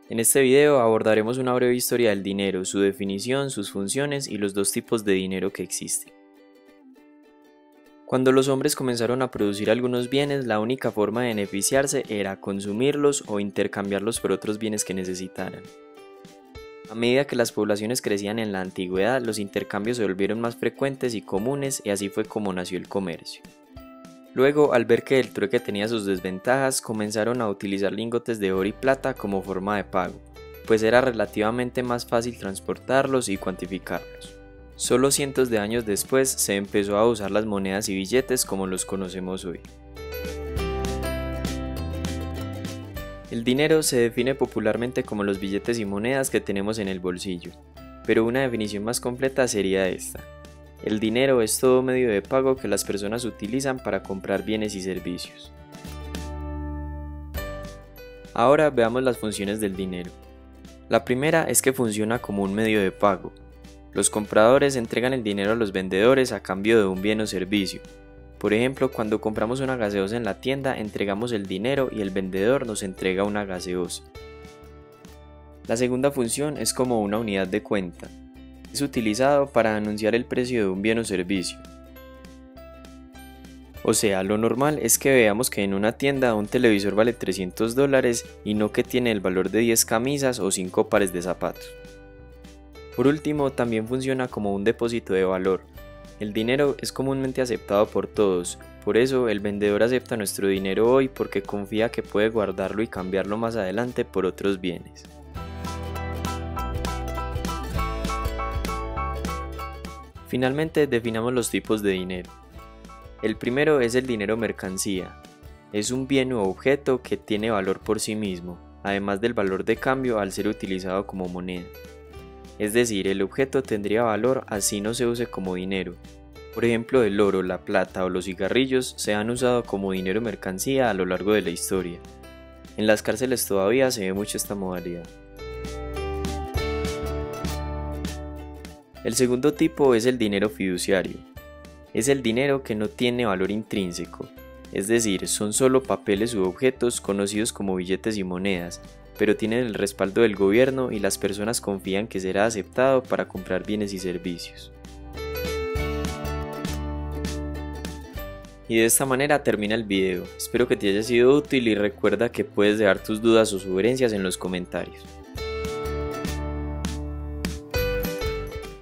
En este video abordaremos una breve historia del dinero, su definición, sus funciones y los dos tipos de dinero que existen. Cuando los hombres comenzaron a producir algunos bienes, la única forma de beneficiarse era consumirlos o intercambiarlos por otros bienes que necesitaran. A medida que las poblaciones crecían en la antigüedad, los intercambios se volvieron más frecuentes y comunes y así fue como nació el comercio. Luego, al ver que el trueque tenía sus desventajas, comenzaron a utilizar lingotes de oro y plata como forma de pago, pues era relativamente más fácil transportarlos y cuantificarlos. Solo cientos de años después se empezó a usar las monedas y billetes como los conocemos hoy. El dinero se define popularmente como los billetes y monedas que tenemos en el bolsillo, pero una definición más completa sería esta. El dinero es todo medio de pago que las personas utilizan para comprar bienes y servicios. Ahora veamos las funciones del dinero. La primera es que funciona como un medio de pago. Los compradores entregan el dinero a los vendedores a cambio de un bien o servicio. Por ejemplo, cuando compramos una gaseosa en la tienda, entregamos el dinero y el vendedor nos entrega una gaseosa. La segunda función es como una unidad de cuenta. Es utilizado para anunciar el precio de un bien o servicio. O sea, lo normal es que veamos que en una tienda un televisor vale $300 y no que tiene el valor de 10 camisas o 5 pares de zapatos. Por último, también funciona como un depósito de valor. El dinero es comúnmente aceptado por todos, por eso el vendedor acepta nuestro dinero hoy porque confía que puede guardarlo y cambiarlo más adelante por otros bienes. Finalmente, definamos los tipos de dinero. El primero es el dinero mercancía. Es un bien o objeto que tiene valor por sí mismo, además del valor de cambio al ser utilizado como moneda. Es decir, el objeto tendría valor así no se use como dinero. Por ejemplo, el oro, la plata o los cigarrillos se han usado como dinero mercancía a lo largo de la historia. En las cárceles todavía se ve mucho esta modalidad. El segundo tipo es el dinero fiduciario. Es el dinero que no tiene valor intrínseco, es decir, son solo papeles u objetos conocidos como billetes y monedas, pero tienen el respaldo del gobierno y las personas confían que será aceptado para comprar bienes y servicios. Y de esta manera termina el video. Espero que te haya sido útil y recuerda que puedes dejar tus dudas o sugerencias en los comentarios.